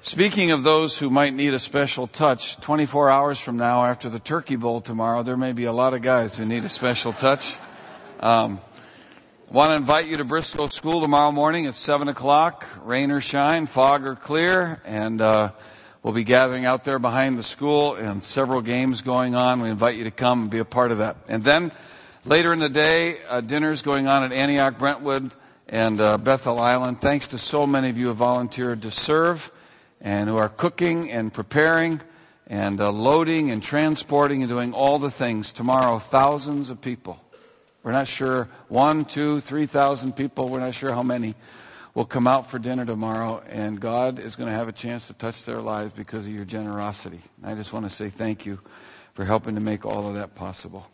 Speaking of those who might need a special touch, 24 hours from now after the Turkey Bowl tomorrow, there may be a lot of guys who need a special touch. Want to invite you to Briscoe School tomorrow morning at 7 o'clock, rain or shine, fog or clear, and we'll be gathering out there behind the school and several games going on. We invite you to come and be a part of that. And then later in the day, dinner's going on at Antioch, Brentwood, and Bethel Island. Thanks to so many of you who have volunteered to serve and who are cooking and preparing and loading and transporting and doing all the things. Tomorrow, thousands of people. We're not sure, 1, 2, 3,000 people, we're not sure how many, will come out for dinner tomorrow, and God is going to have a chance to touch their lives because of your generosity. I just want to say thank you for helping to make all of that possible.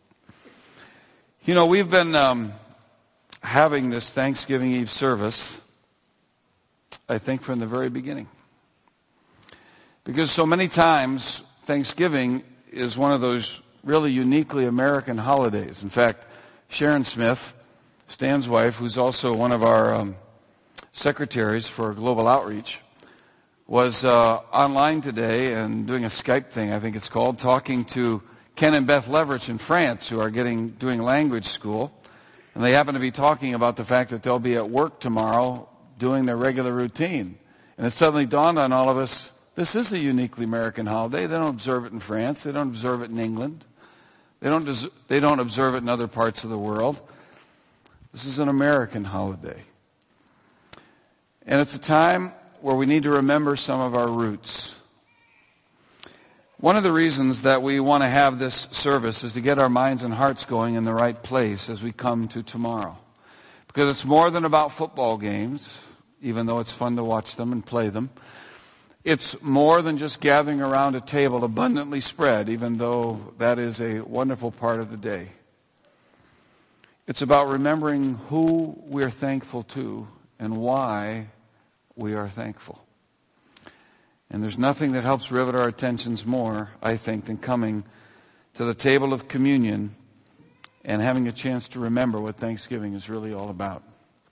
You know, we've been having this Thanksgiving Eve service, I think, from the very beginning. Because so many times, Thanksgiving is one of those really uniquely American holidays. In fact, Sharon Smith, Stan's wife, who's also one of our secretaries for Global Outreach, was online today and doing a Skype thing, I think it's called, talking to Ken and Beth Leverich in France, who are doing language school. And they happen to be talking about the fact that they'll be at work tomorrow doing their regular routine. And it suddenly dawned on all of us, this is a uniquely American holiday. They don't observe it in France. They don't observe it in England. They don't observe it in other parts of the world. This is an American holiday. And it's a time where we need to remember some of our roots. One of the reasons that we want to have this service is to get our minds and hearts going in the right place as we come to tomorrow. Because it's more than about football games, even though it's fun to watch them and play them. It's more than just gathering around a table abundantly spread, even though that is a wonderful part of the day. It's about remembering who we're thankful to and why we are thankful. And there's nothing that helps rivet our attentions more, I think, than coming to the table of communion and having a chance to remember what Thanksgiving is really all about.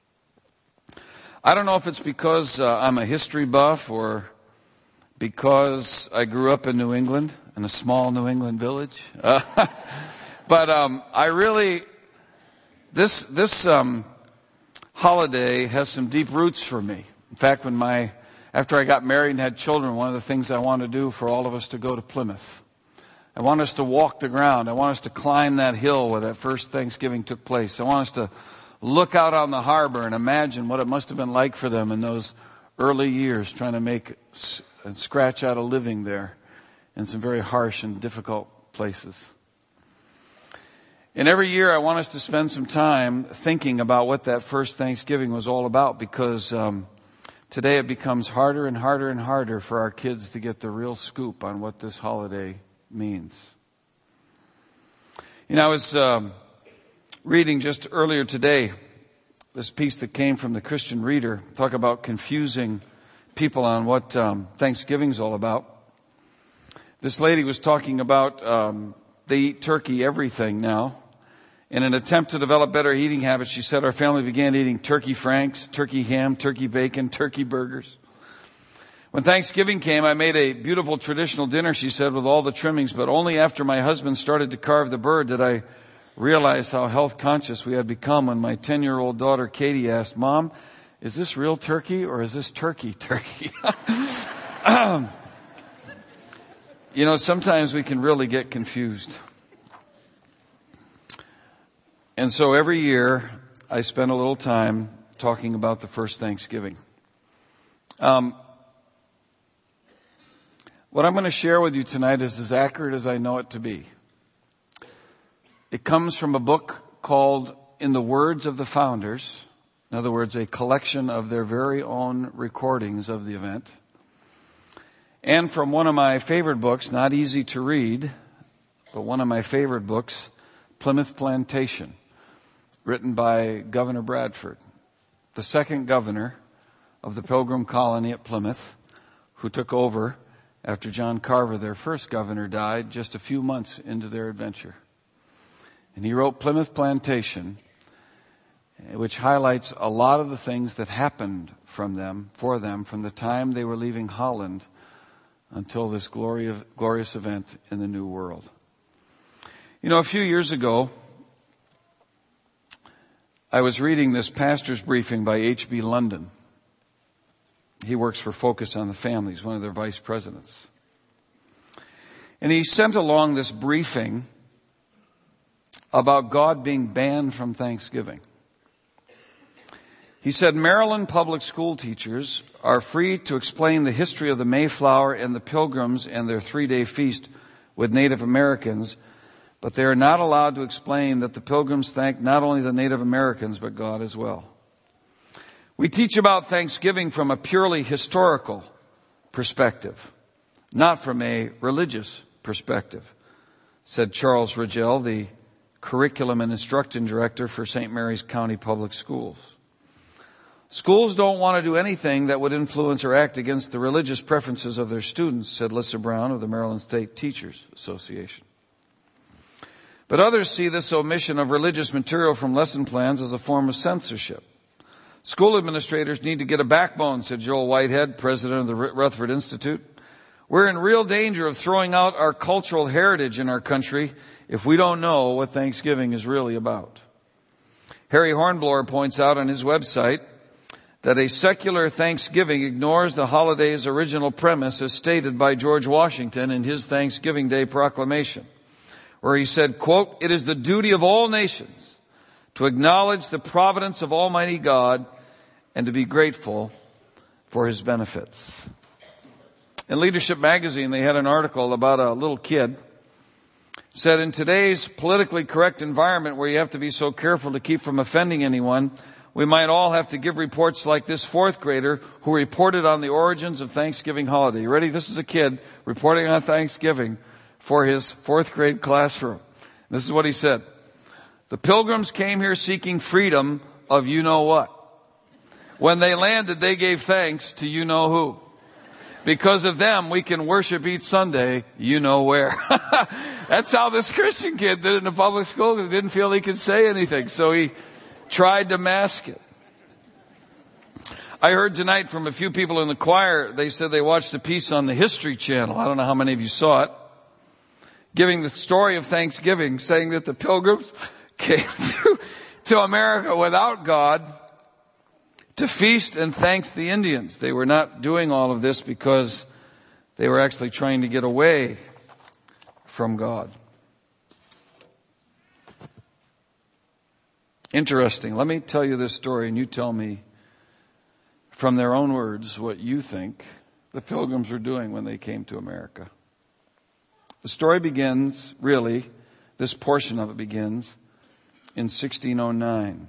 I don't know if it's because I'm a history buff or because I grew up in New England, in a small New England village. But I really, this holiday has some deep roots for me. In fact, after I got married and had children, one of the things I want to do for all of us to go to Plymouth. I want us to walk the ground. I want us to climb that hill where that first Thanksgiving took place. I want us to look out on the harbor and imagine what it must have been like for them in those early years trying to make and scratch out a living there in some very harsh and difficult places. And every year I want us to spend some time thinking about what that first Thanksgiving was all about, because today it becomes harder and harder and harder for our kids to get the real scoop on what this holiday means. You know, I was reading just earlier today this piece that came from the Christian Reader, talk about confusing people on what Thanksgiving's all about. This lady was talking about they eat turkey everything now. In an attempt to develop better eating habits, she said, our family began eating turkey franks, turkey ham, turkey bacon, turkey burgers. When Thanksgiving came, I made a beautiful traditional dinner, she said, with all the trimmings, but only after my husband started to carve the bird did I realize how health conscious we had become when my 10-year-old daughter Katie asked, Mom, is this real turkey or is this turkey? You know, sometimes we can really get confused. And so every year I spend a little time talking about the first Thanksgiving. What I'm going to share with you tonight is as accurate as I know it to be. It comes from a book called In the Words of the Founders. In other words, a collection of their very own recordings of the event. And from one of my favorite books, not easy to read, but one of my favorite books, Plymouth Plantation, written by Governor Bradford, the second governor of the Pilgrim colony at Plymouth, who took over after John Carver, their first governor, died just a few months into their adventure. And he wrote Plymouth Plantation. which highlights a lot of the things that happened for them from the time they were leaving Holland until this glorious event in the New World. You know, a few years ago, I was reading this pastor's briefing by H.B. London. He works for Focus on the Family. He's one of their vice presidents. And he sent along this briefing about God being banned from Thanksgiving. He said, Maryland public school teachers are free to explain the history of the Mayflower and the Pilgrims and their 3-day feast with Native Americans, but they are not allowed to explain that the Pilgrims thanked not only the Native Americans, but God as well. We teach about Thanksgiving from a purely historical perspective, not from a religious perspective, said Charles Rigel, the Curriculum and Instruction Director for St. Mary's County Public Schools. Schools don't want to do anything that would influence or act against the religious preferences of their students, said Lissa Brown of the Maryland State Teachers Association. But others see this omission of religious material from lesson plans as a form of censorship. School administrators need to get a backbone, said Joel Whitehead, president of the Rutherford Institute. We're in real danger of throwing out our cultural heritage in our country if we don't know what Thanksgiving is really about. Harry Hornblower points out on his website that a secular Thanksgiving ignores the holiday's original premise as stated by George Washington in his Thanksgiving Day proclamation, where he said, quote, "It is the duty of all nations to acknowledge the providence of Almighty God and to be grateful for His benefits." In Leadership Magazine, they had an article about a little kid. Said, in today's politically correct environment where you have to be so careful to keep from offending anyone, we might all have to give reports like this fourth grader who reported on the origins of Thanksgiving holiday. You ready? This is a kid reporting on Thanksgiving for his fourth grade classroom. This is what he said. The Pilgrims came here seeking freedom of you-know-what. When they landed, they gave thanks to you-know-who. Because of them, we can worship each Sunday, you-know-where. That's how this Christian kid did it in the public school because he didn't feel he could say anything. So he tried to mask it. I heard tonight from a few people in the choir, they said they watched a piece on the History Channel. I don't know how many of you saw it. Giving the story of Thanksgiving, saying that the Pilgrims came to America without God to feast and thank the Indians. They were not doing all of this because they were actually trying to get away from God. Interesting. Let me tell you this story and you tell me from their own words what you think the Pilgrims were doing when they came to America. The story begins, really, this portion of it begins in 1609.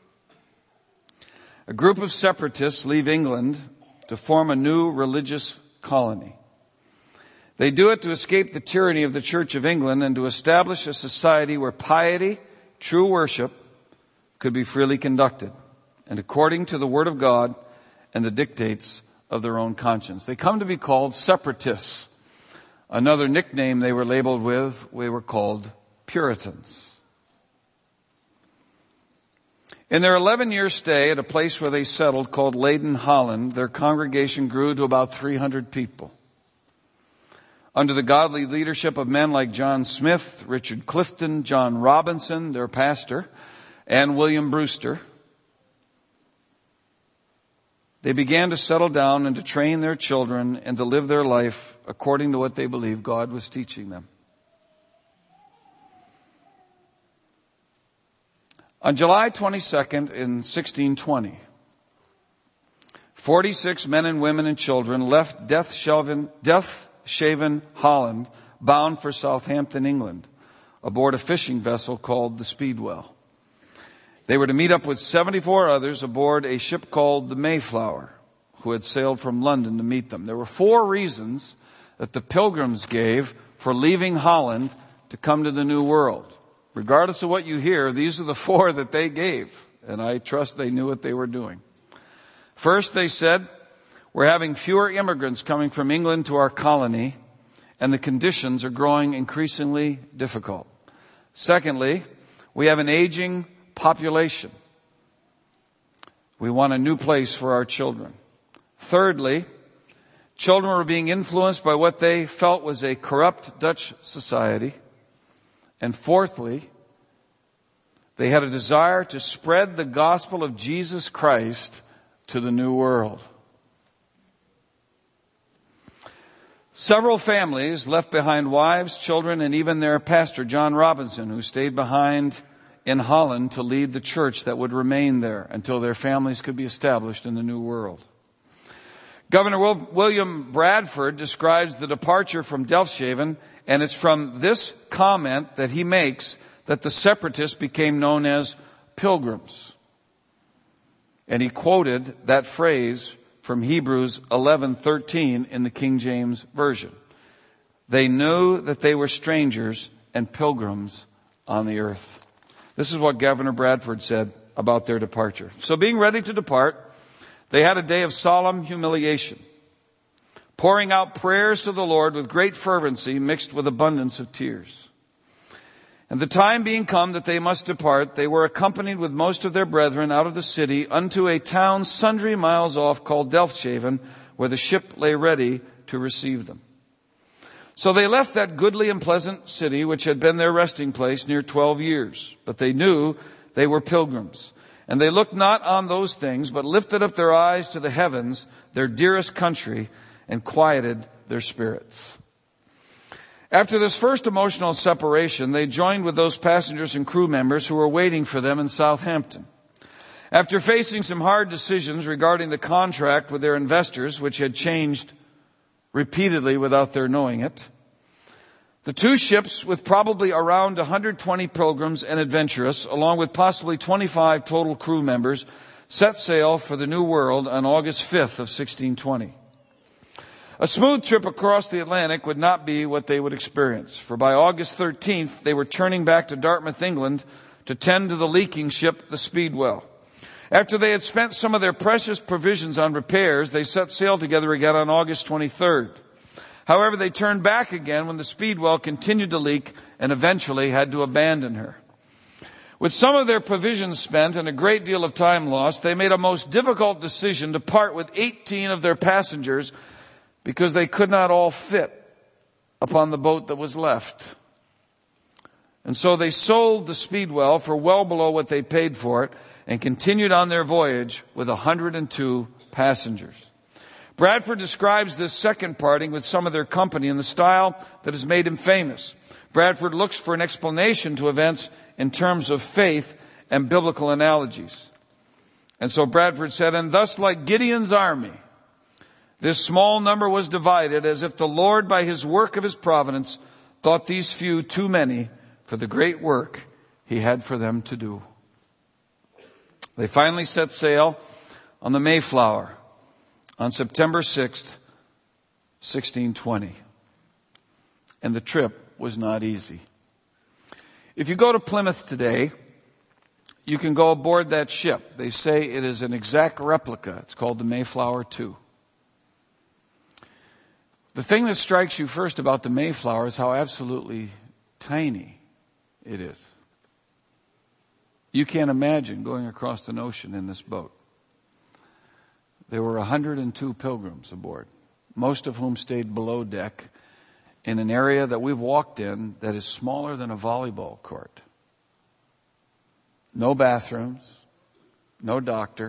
A group of separatists leave England to form a new religious colony. They do it to escape the tyranny of the Church of England and to establish a society where piety, true worship, could be freely conducted and according to the Word of God and the dictates of their own conscience. They come to be called separatists. Another nickname they were labeled with, we were called Puritans. In their 11-year stay at a place where they settled called Leyden, Holland, their congregation grew to about 300 people. Under the godly leadership of men like John Smith, Richard Clifton, John Robinson, their pastor, and William Brewster, they began to settle down and to train their children and to live their life according to what they believed God was teaching them. On July 22nd in 1620, 46 men and women and children left death-shaven Holland bound for Southampton, England, aboard a fishing vessel called the Speedwell. They were to meet up with 74 others aboard a ship called the Mayflower, who had sailed from London to meet them. There were 4 reasons that the Pilgrims gave for leaving Holland to come to the New World. Regardless of what you hear, these are the 4 that they gave, and I trust they knew what they were doing. First, they said, we're having fewer immigrants coming from England to our colony, and the conditions are growing We want a new place for our children. Thirdly, children were being influenced by what they felt was a corrupt Dutch society. And fourthly, they had a desire to spread the gospel of Jesus Christ to the new world. Several families left behind wives, children, and even their pastor, John Robinson, who stayed behind in Holland to lead the church that would remain there until their families could be established in the new world. Governor William Bradford describes the departure from Delfshaven, and it's from this comment that he makes that the separatists became known as pilgrims. And he quoted that phrase from Hebrews 11:13 in the King James Version. They knew that they were strangers and pilgrims on the earth. This is what Governor Bradford said about their departure. So being ready to depart, they had a day of solemn humiliation, pouring out prayers to the Lord with great fervency mixed with abundance of tears. And the time being come that they must depart, they were accompanied with most of their brethren out of the city unto a town sundry miles off called Delfshaven, where the ship lay ready to receive them. So they left that goodly and pleasant city, which had been their resting place near 12 years. But they knew they were pilgrims. And they looked not on those things, but lifted up their eyes to the heavens, their dearest country, and quieted their spirits. After this first emotional separation, they joined with those passengers and crew members who were waiting for them in Southampton. After facing some hard decisions regarding the contract with their investors, which had changed repeatedly without their knowing it, the two ships, with probably around 120 pilgrims and adventurous, along with possibly 25 total crew members, set sail for the New World on August 5th of 1620. A smooth trip across the Atlantic would not be what they would experience, for by August 13th, they were turning back to Dartmouth, England, to tend to the leaking ship, the Speedwell. After they had spent some of their precious provisions on repairs, they set sail together again on August 23rd. However, they turned back again when the Speedwell continued to leak and eventually had to abandon her. With some of their provisions spent and a great deal of time lost, they made a most difficult decision to part with 18 of their passengers because they could not all fit upon the boat that was left. And so they sold the Speedwell for well below what they paid for it and continued on their voyage with 102 passengers. Bradford describes this second parting with some of their company in the style that has made him famous. Bradford looks for an explanation to events in terms of faith and biblical analogies. And so Bradford said, and thus like Gideon's army, this small number was divided as if the Lord by his work of his providence thought these few too many for the great work he had for them to do. They finally set sail on the Mayflower on September 6th, 1620. And the trip was not easy. If you go to Plymouth today, you can go aboard that ship. They say it is an exact replica. It's called the Mayflower II. The thing that strikes you first about the Mayflower is how absolutely tiny it is. You can't imagine going across an ocean in this boat. There were 102 pilgrims aboard, most of whom stayed below deck in an area that we've walked in that is smaller than a volleyball court. No bathrooms, no doctor,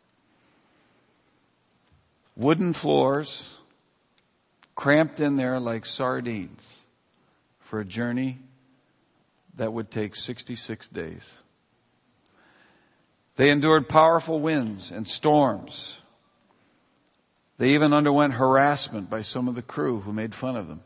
wooden floors, cramped in there like sardines for a journey that would take 66 days. They endured powerful winds and storms. They even underwent harassment by some of the crew who made fun of them.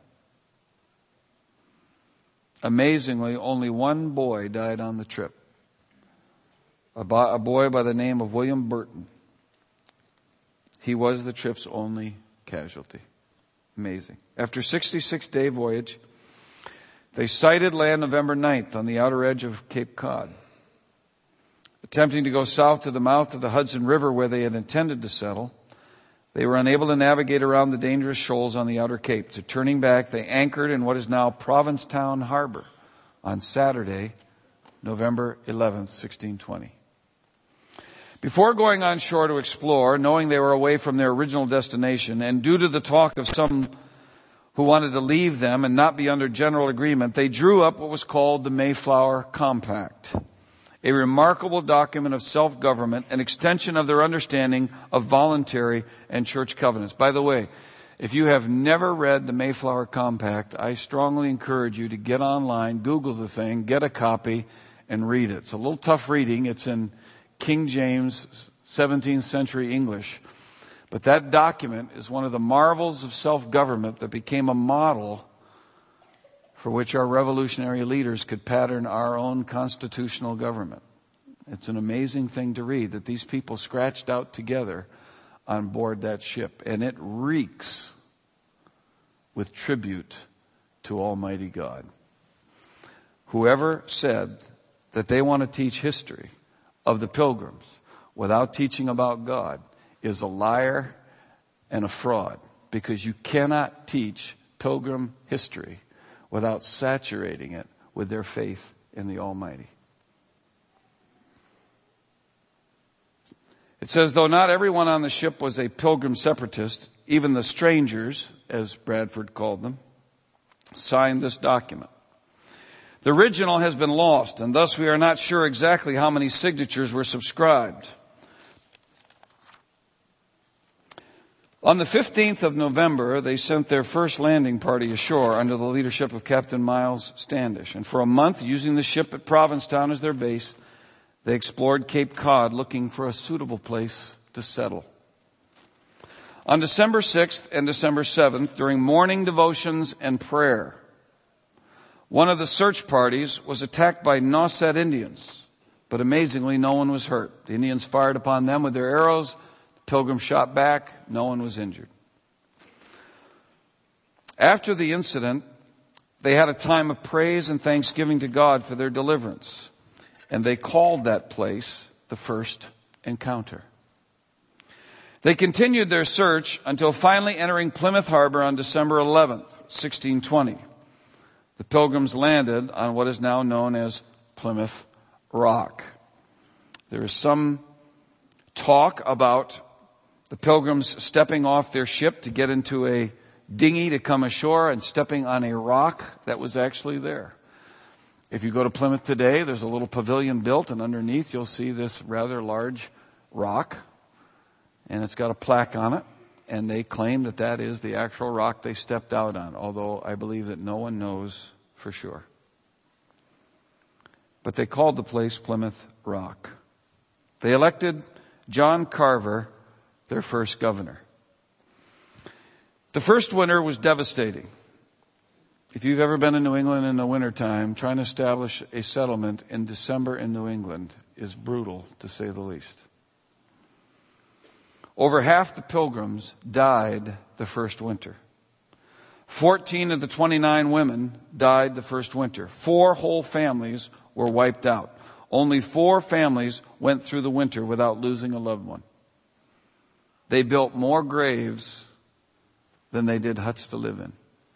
Amazingly, only one boy died on the trip. A boy by the name of William Burton. He was the trip's only casualty. Amazing. After a 66-day voyage, they sighted land November 9th on the outer edge of Cape Cod. Attempting to go south to the mouth of the Hudson River where they had intended to settle, they were unable to navigate around the dangerous shoals on the outer cape. So turning back, they anchored in what is now Provincetown Harbor on Saturday, November 11th, 1620. Before going on shore to explore, knowing they were away from their original destination, and due to the talk of some who wanted to leave them and not be under general agreement, they drew up what was called the Mayflower Compact, a remarkable document of self-government, an extension of their understanding of voluntary and church covenants. By the way, if you have never read the Mayflower Compact, I strongly encourage you to get online, Google the thing, get a copy, and read it. It's a little tough reading. It's in King James, 17th century English. But that document is one of the marvels of self-government that became a model for which our revolutionary leaders could pattern our own constitutional government. It's an amazing thing to read that these people scratched out together on board that ship. And it reeks with tribute to Almighty God. Whoever said that they want to teach history of the Pilgrims without teaching about God is a liar and a fraud, because you cannot teach Pilgrim history without saturating it with their faith in the Almighty. It says, though not everyone on the ship was a Pilgrim separatist, even the strangers, as Bradford called them, signed this document. The original has been lost, and thus we are not sure exactly how many signatures were subscribed. On the 15th of November, they sent their first landing party ashore under the leadership of Captain Miles Standish. And for a month, using the ship at Provincetown as their base, they explored Cape Cod looking for a suitable place to settle. On December 6th and December 7th, during morning devotions and prayer, one of the search parties was attacked by Nauset Indians, but amazingly no one was hurt. The Indians fired upon them with their arrows. Pilgrims shot back. No one was injured. After the incident, they had a time of praise and thanksgiving to God for their deliverance. And they called that place the First Encounter. They continued their search until finally entering Plymouth Harbor on December 11th, 1620. The Pilgrims landed on what is now known as Plymouth Rock. There is some talk about the Pilgrims stepping off their ship to get into a dinghy to come ashore and stepping on a rock that was actually there. If you go to Plymouth today, there's a little pavilion built, and underneath you'll see this rather large rock, and it's got a plaque on it, and they claim that that is the actual rock they stepped out on, although I believe that no one knows for sure. But they called the place Plymouth Rock. They elected John Carver their first governor. The first winter was devastating. If you've ever been in New England in the wintertime, trying to establish a settlement in December in New England is brutal, to say the least. Over half the Pilgrims died the first winter. 14 of the 29 women died the first winter. 4 whole families were wiped out. Only 4 families went through the winter without losing a loved one. They built more graves than they did huts to live in.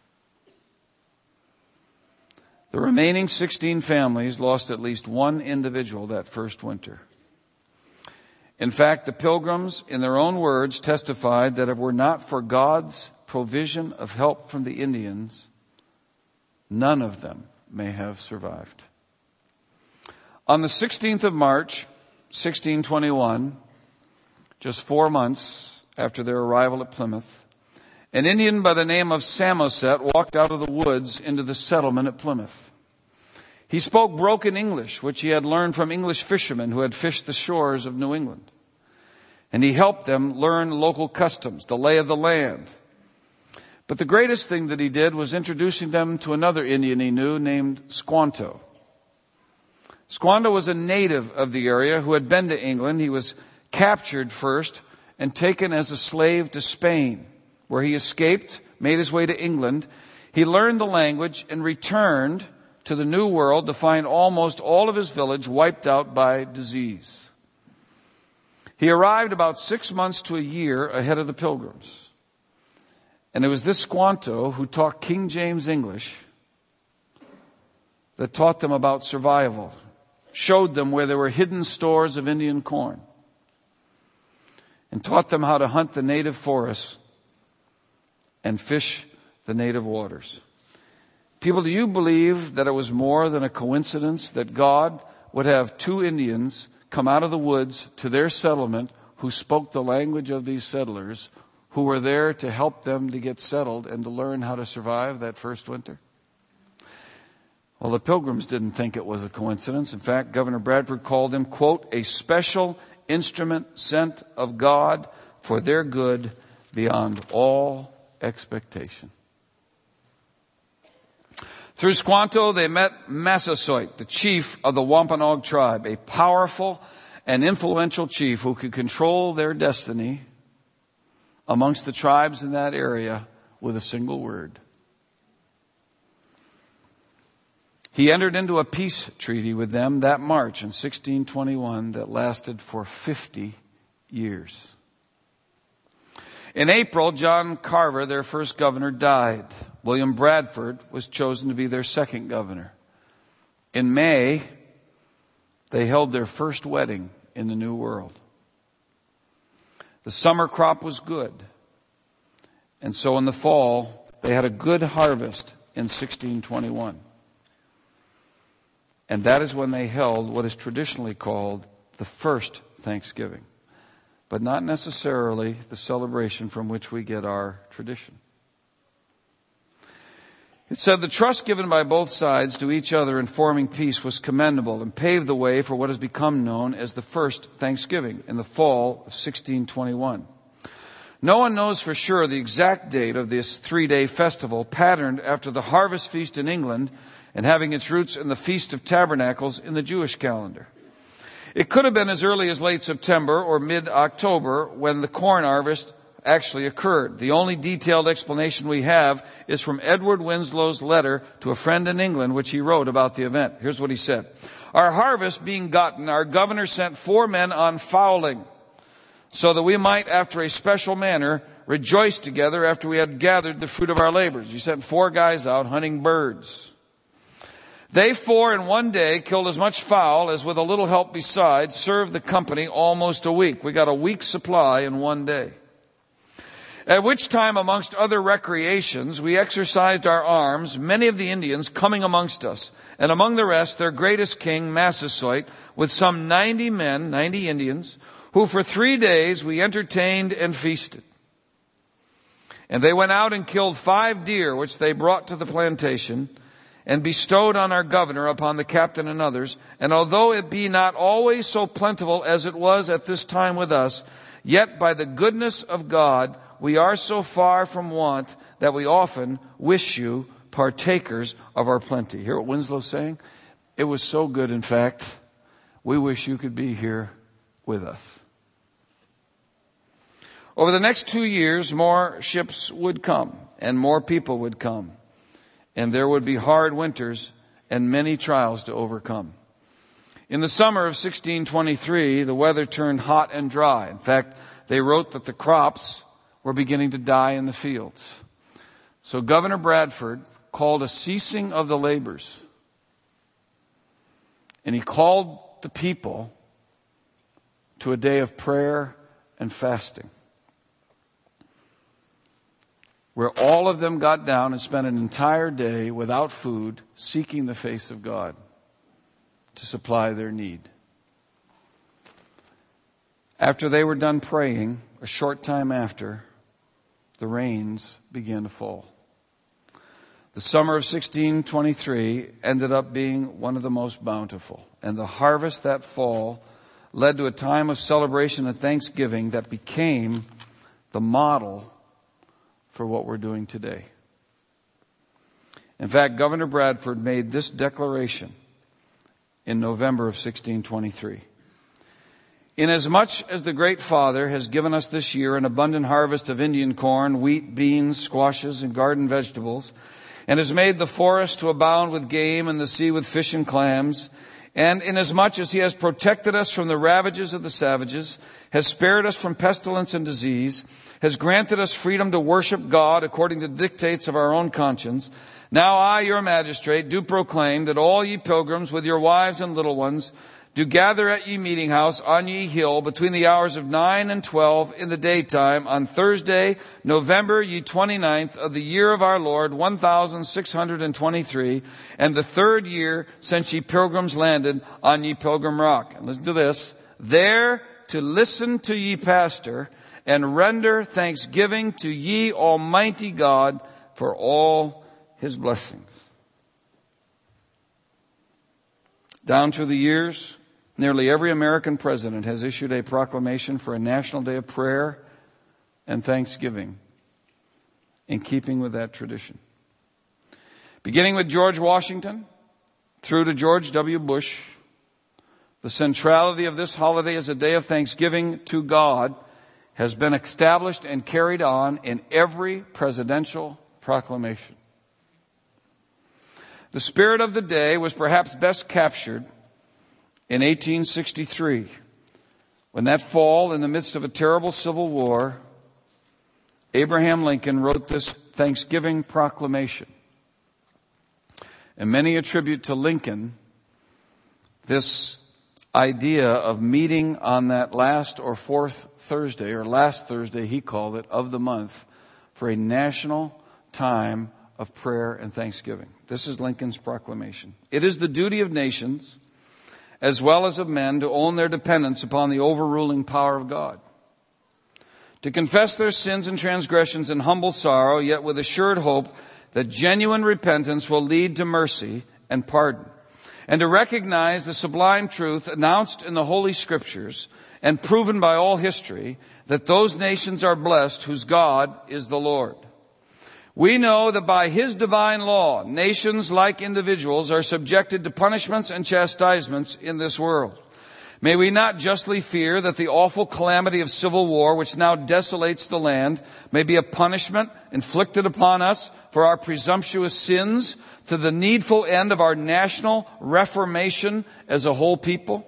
The remaining 16 families lost at least one individual that first winter. In fact, the Pilgrims, in their own words, testified that if it were not for God's provision of help from the Indians, none of them may have survived. On the 16th of March, 1621, just 4 months after their arrival at Plymouth, an Indian by the name of Samoset walked out of the woods into the settlement at Plymouth. He spoke broken English, which he had learned from English fishermen who had fished the shores of New England. And he helped them learn local customs, the lay of the land. But the greatest thing that he did was introducing them to another Indian he knew named Squanto. Squanto was a native of the area who had been to England. He was captured first and taken as a slave to Spain, where he escaped, made his way to England. He learned the language and returned to the New World to find almost all of his village wiped out by disease. He arrived about 6 months to a year ahead of the Pilgrims. And it was this Squanto who talked King James English that taught them about survival, showed them where there were hidden stores of Indian corn, and taught them how to hunt the native forests and fish the native waters. People, do you believe that it was more than a coincidence that God would have two Indians come out of the woods to their settlement who spoke the language of these settlers, who were there to help them to get settled and to learn how to survive that first winter? Well, the Pilgrims didn't think it was a coincidence. In fact, Governor Bradford called them, quote, a special instrument sent of God for their good beyond all expectation. Through Squanto, they met Massasoit, the chief of the Wampanoag tribe, a powerful and influential chief who could control their destiny amongst the tribes in that area with a single word. He entered into a peace treaty with them that March in 1621 that lasted for 50 years. In April, John Carver, their first governor, died. William Bradford was chosen to be their second governor. In May, they held their first wedding in the New World. The summer crop was good. And so in the fall, they had a good harvest in 1621. And that is when they held what is traditionally called the first Thanksgiving, but not necessarily the celebration from which we get our tradition. It said the trust given by both sides to each other in forming peace was commendable and paved the way for what has become known as the first Thanksgiving in the fall of 1621. No one knows for sure the exact date of this 3-day festival, patterned after the harvest feast in England and having its roots in the Feast of Tabernacles in the Jewish calendar. It could have been as early as late September or mid-October when the corn harvest actually occurred. The only detailed explanation we have is from Edward Winslow's letter to a friend in England, which he wrote about the event. Here's what he said. Our harvest being gotten, our governor sent 4 men on fowling, so that we might, after a special manner, rejoice together after we had gathered the fruit of our labors. He sent 4 guys out hunting birds. They 4 in one day killed as much fowl as with a little help besides served the company almost a week. We got a week's supply in one day. At which time, amongst other recreations, we exercised our arms, many of the Indians coming amongst us, and among the rest their greatest king, Massasoit, with some 90 men, 90 Indians, who for 3 days we entertained and feasted. And they went out and killed 5 deer, which they brought to the plantation, and bestowed on our governor, upon the captain and others. And although it be not always so plentiful as it was at this time with us, yet by the goodness of God, we are so far from want that we often wish you partakers of our plenty. Hear what Winslow's saying? It was so good, in fact, we wish you could be here with us. Over the next 2 years, more ships would come and more people would come. And there would be hard winters and many trials to overcome. In the summer of 1623, the weather turned hot and dry. In fact, they wrote that the crops were beginning to die in the fields. So Governor Bradford called a ceasing of the labors. And he called the people to a day of prayer and fasting, where all of them got down and spent an entire day without food, seeking the face of God to supply their need. After they were done praying, a short time after, the rains began to fall. The summer of 1623 ended up being one of the most bountiful, and the harvest that fall led to a time of celebration and thanksgiving that became the model for what we're doing today. In fact, Governor Bradford made this declaration in November of 1623. Inasmuch as the Great Father has given us this year an abundant harvest of Indian corn, wheat, beans, squashes, and garden vegetables, and has made the forest to abound with game and the sea with fish and clams, and inasmuch as he has protected us from the ravages of the savages, has spared us from pestilence and disease, has granted us freedom to worship God according to the dictates of our own conscience, now I, your magistrate, do proclaim that all ye pilgrims with your wives and little ones do gather at ye meeting house on ye hill between the hours of 9 and 12 in the daytime on Thursday, November ye 29th of the year of our Lord, 1623, and the third year since ye pilgrims landed on ye pilgrim rock. And listen to this. There to listen to ye pastor and render thanksgiving to ye Almighty God for all his blessings. Down through the years, nearly every American president has issued a proclamation for a national day of prayer and thanksgiving in keeping with that tradition. Beginning with George Washington through to George W. Bush, the centrality of this holiday as a day of thanksgiving to God has been established and carried on in every presidential proclamation. The spirit of the day was perhaps best captured in 1863, when that fall, in the midst of a terrible civil war, Abraham Lincoln wrote this Thanksgiving proclamation. And many attribute to Lincoln this idea of meeting on that last or fourth Thursday, or last Thursday, he called it, of the month, for a national time of prayer and thanksgiving. This is Lincoln's proclamation. It is the duty of nations, as well as of men, to own their dependence upon the overruling power of God, to confess their sins and transgressions in humble sorrow, yet with assured hope that genuine repentance will lead to mercy and pardon, and to recognize the sublime truth announced in the Holy Scriptures and proven by all history, that those nations are blessed whose God is the Lord. We know that by His divine law, nations like individuals are subjected to punishments and chastisements in this world. May we not justly fear that the awful calamity of civil war, which now desolates the land, may be a punishment inflicted upon us for our presumptuous sins to the needful end of our national reformation as a whole people?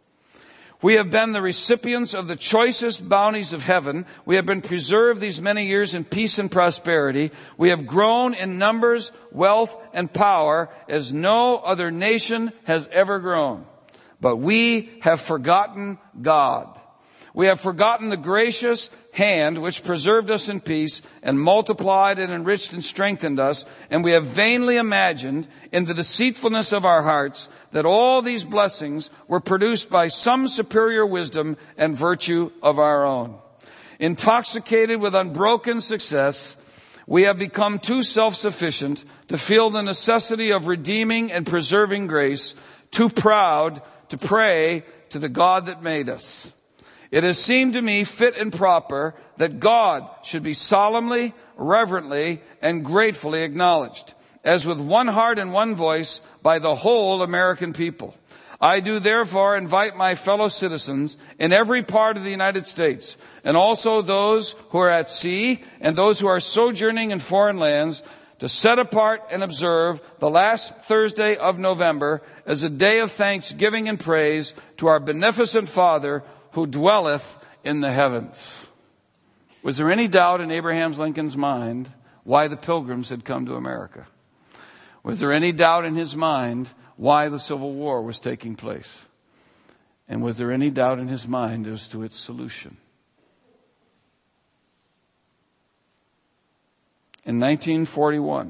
We have been the recipients of the choicest bounties of heaven. We have been preserved these many years in peace and prosperity. We have grown in numbers, wealth, and power as no other nation has ever grown. But we have forgotten God. We have forgotten the gracious hand which preserved us in peace and multiplied and enriched and strengthened us. And we have vainly imagined in the deceitfulness of our hearts that all these blessings were produced by some superior wisdom and virtue of our own. Intoxicated with unbroken success, we have become too self-sufficient to feel the necessity of redeeming and preserving grace, too proud to pray to the God that made us. It has seemed to me fit and proper that God should be solemnly, reverently, and gratefully acknowledged, as with one heart and one voice, by the whole American people. I do therefore invite my fellow citizens in every part of the United States, and also those who are at sea and those who are sojourning in foreign lands, to set apart and observe the last Thursday of November as a day of thanksgiving and praise to our beneficent Father who dwelleth in the heavens. Was there any doubt in Abraham Lincoln's mind why the Pilgrims had come to America? Was there any doubt in his mind why the Civil War was taking place? And was there any doubt in his mind as to its solution? In 1941,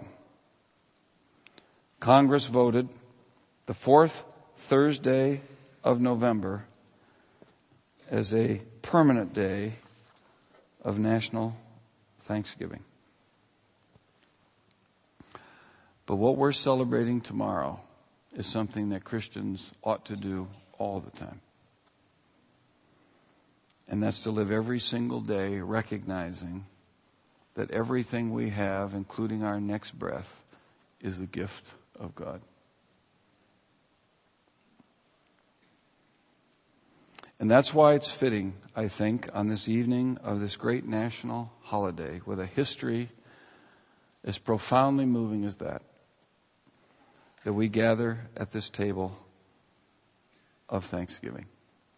Congress voted the fourth Thursday of November as a permanent day of national thanksgiving. But what we're celebrating tomorrow is something that Christians ought to do all the time. And that's to live every single day recognizing that everything we have, including our next breath, is the gift of God. And that's why it's fitting, I think, on this evening of this great national holiday with a history as profoundly moving as that we gather at this table of thanksgiving.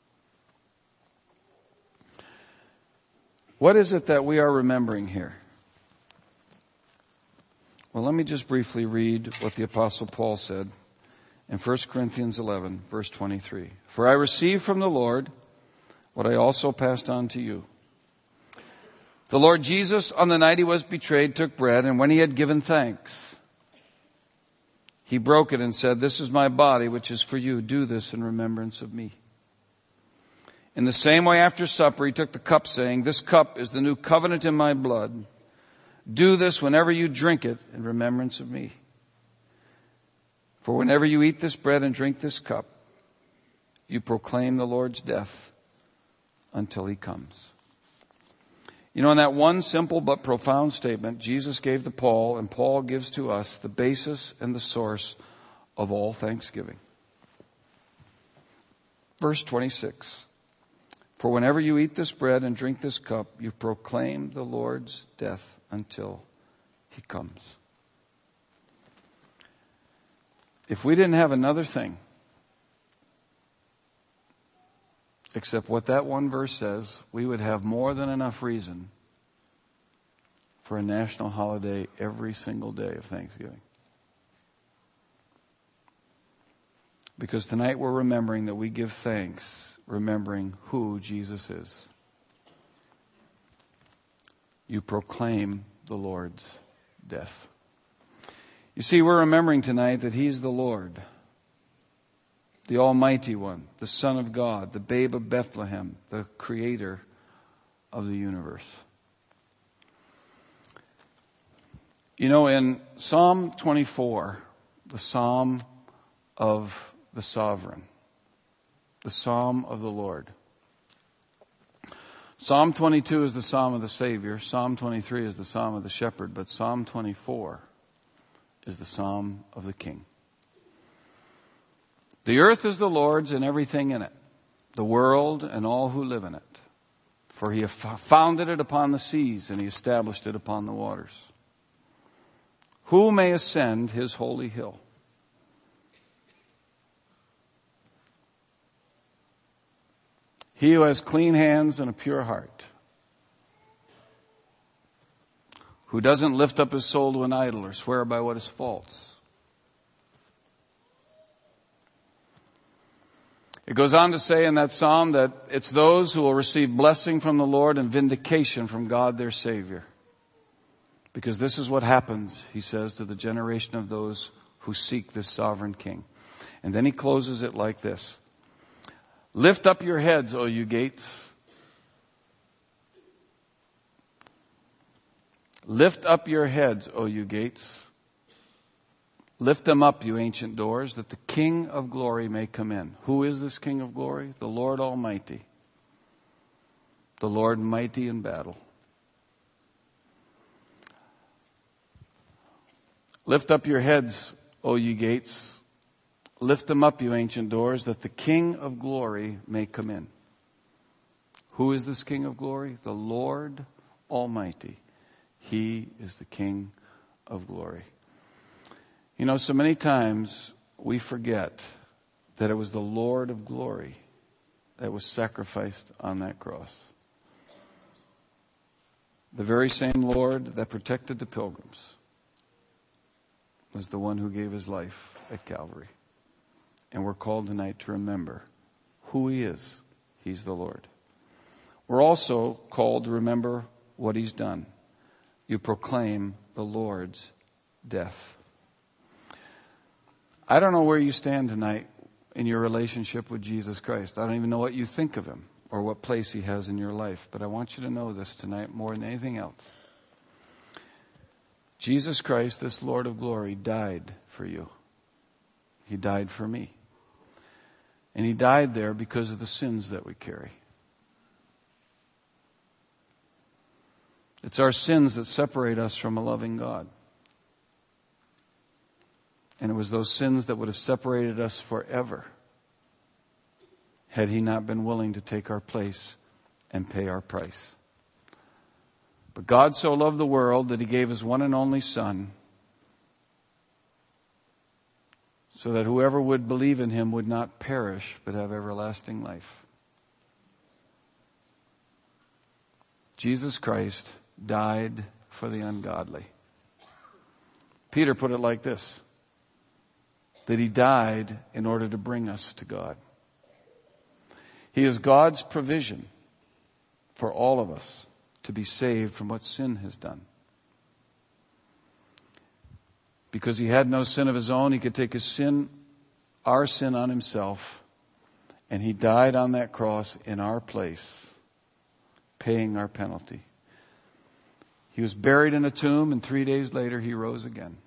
What is it that we are remembering here? Well, let me just briefly read what the Apostle Paul said in 1 Corinthians 11, verse 23. For I received from the Lord what I also passed on to you. The Lord Jesus, on the night he was betrayed, took bread, and when he had given thanks, he broke it and said, "This is my body, which is for you. Do this in remembrance of me." In the same way, after supper, he took the cup, saying, "This cup is the new covenant in my blood. Do this whenever you drink it in remembrance of me. For whenever you eat this bread and drink this cup, you proclaim the Lord's death until he comes." You know, in that one simple but profound statement, Jesus gave to Paul, and Paul gives to us the basis and the source of all thanksgiving. Verse 26. For whenever you eat this bread and drink this cup, you proclaim the Lord's death until he comes. If we didn't have another thing except what that one verse says, we would have more than enough reason for a national holiday every single day of Thanksgiving. Because tonight we're remembering that we give thanks, remembering who Jesus is. You proclaim the Lord's death. You see, we're remembering tonight that he's the Lord, the Almighty One, the Son of God, the babe of Bethlehem, the creator of the universe. You know, in Psalm 24, the Psalm of the Sovereign, the Psalm of the Lord. Psalm 22 is the Psalm of the Savior. Psalm 23 is the Psalm of the Shepherd. But Psalm 24 is the Psalm of the King. The earth is the Lord's and everything in it, the world and all who live in it. For he founded it upon the seas and he established it upon the waters. Who may ascend his holy hill? He who has clean hands and a pure heart, who doesn't lift up his soul to an idol or swear by what is false. It goes on to say in that psalm that it's those who will receive blessing from the Lord and vindication from God their Savior. Because this is what happens, he says, to the generation of those who seek this sovereign King. And then he closes it like this. Lift up your heads, O you gates. Lift up your heads, O you gates. Lift them up, you ancient doors, that the King of glory may come in. Who is this King of glory? The Lord Almighty. The Lord mighty in battle. Lift up your heads, O ye gates. Lift them up, you ancient doors, that the King of glory may come in. Who is this King of glory? The Lord Almighty. He is the King of glory. You know, so many times we forget that it was the Lord of glory that was sacrificed on that cross. The very same Lord that protected the pilgrims was the one who gave his life at Calvary. And we're called tonight to remember who he is. He's the Lord. We're also called to remember what he's done. You proclaim the Lord's death. I don't know where you stand tonight in your relationship with Jesus Christ. I don't even know what you think of him or what place he has in your life. But I want you to know this tonight more than anything else. Jesus Christ, this Lord of glory, died for you. He died for me. And he died there because of the sins that we carry. It's our sins that separate us from a loving God. And it was those sins that would have separated us forever had he not been willing to take our place and pay our price. But God so loved the world that he gave his one and only Son, so that whoever would believe in him would not perish but have everlasting life. Jesus Christ died for the ungodly. Peter put it like this. that He died in order to bring us to God. He is God's provision for all of us to be saved from what sin has done. Because He had no sin of His own, He could take His sin, our sin, on Himself, and He died on that cross in our place, paying our penalty. He was buried in a tomb, and 3 days later He rose again,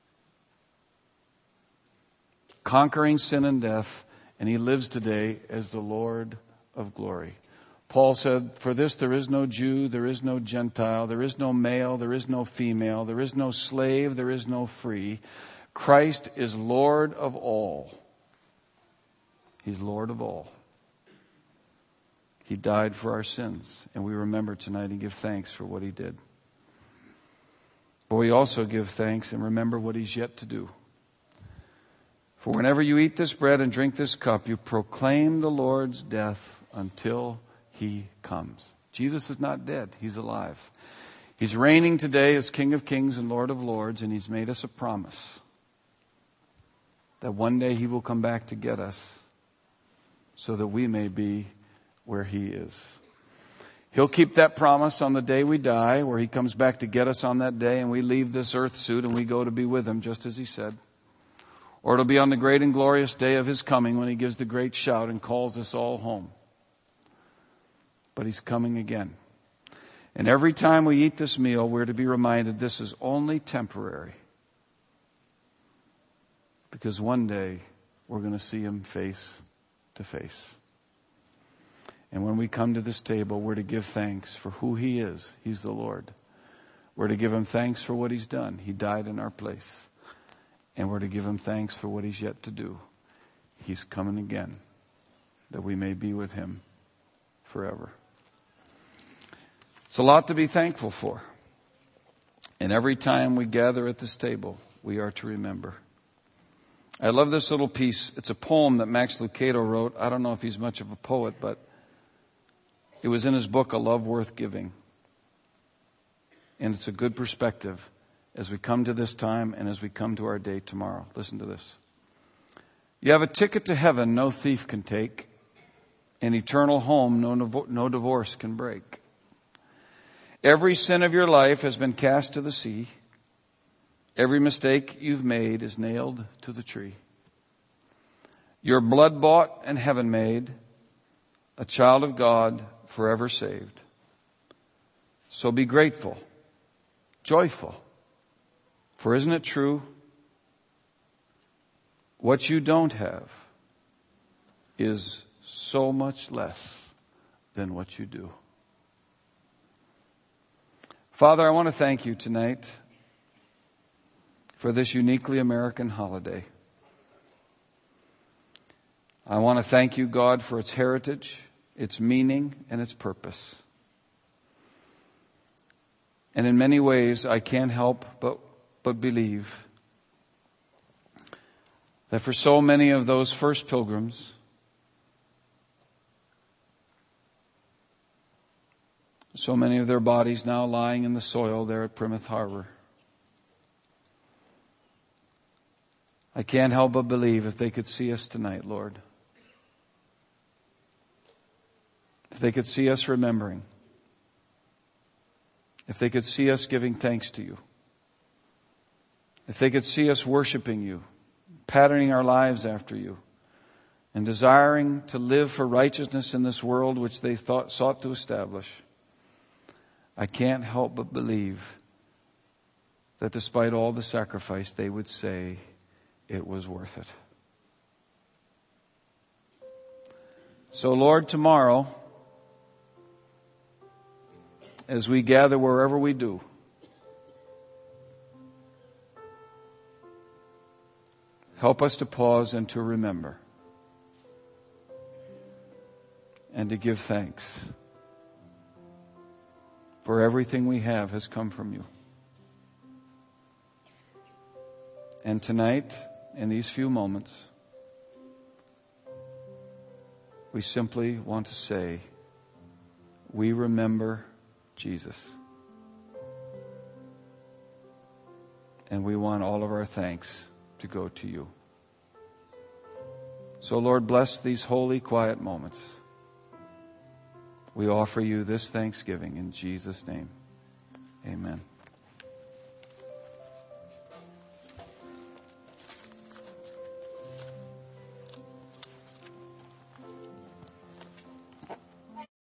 conquering sin and death, and He lives today as the Lord of glory. Paul said, "For this there is no Jew, there is no Gentile, there is no male, there is no female, there is no slave, there is no free. Christ is Lord of all." He's Lord of all. He died for our sins, and we remember tonight and give thanks for what He did. But we also give thanks and remember what He's yet to do. For whenever you eat this bread and drink this cup, you proclaim the Lord's death until He comes. Jesus is not dead. He's alive. He's reigning today as King of Kings and Lord of Lords, and He's made us a promise that one day He will come back to get us so that we may be where He is. He'll keep that promise on the day we die, where He comes back to get us on that day and we leave this earth suit and we go to be with Him, just as He said. Or it'll be on the great and glorious day of His coming when He gives the great shout and calls us all home. But He's coming again. And every time we eat this meal, we're to be reminded this is only temporary. Because one day we're going to see Him face to face. And when we come to this table, we're to give thanks for who He is. He's the Lord. We're to give Him thanks for what He's done. He died in our place. And we're to give Him thanks for what He's yet to do. He's coming again, that we may be with Him forever. It's a lot to be thankful for. And every time we gather at this table, we are to remember. I love this little piece. It's a poem that Max Lucado wrote. I don't know if he's much of a poet, but it was in his book, A Love Worth Giving. And it's a good perspective as we come to this time and as we come to our day tomorrow. Listen to this. You have a ticket to heaven no thief can take, an eternal home no divorce can break. Every sin of your life has been cast to the sea. Every mistake you've made is nailed to the tree. You're blood bought and heaven made, a child of God forever saved. So be grateful, joyful, for isn't it true? What you don't have is so much less than what you do. Father, I want to thank You tonight for this uniquely American holiday. I want to thank You, God, for its heritage, its meaning, and its purpose. And in many ways, I can't help but believe that for so many of those first pilgrims, so many of their bodies now lying in the soil there at Plymouth Harbor, I can't help but believe if they could see us tonight, Lord, if they could see us remembering, if they could see us giving thanks to You, if they could see us worshiping You, patterning our lives after You, and desiring to live for righteousness in this world which they sought to establish, I can't help but believe that despite all the sacrifice, they would say it was worth it. So, Lord, tomorrow, as we gather wherever we do, help us to pause and to remember and to give thanks. For everything we have has come from You. And tonight, in these few moments, we simply want to say, we remember Jesus. And we want all of our thanks to go to You. So, Lord, bless these holy, quiet moments. We offer you this thanksgiving in Jesus' name. Amen.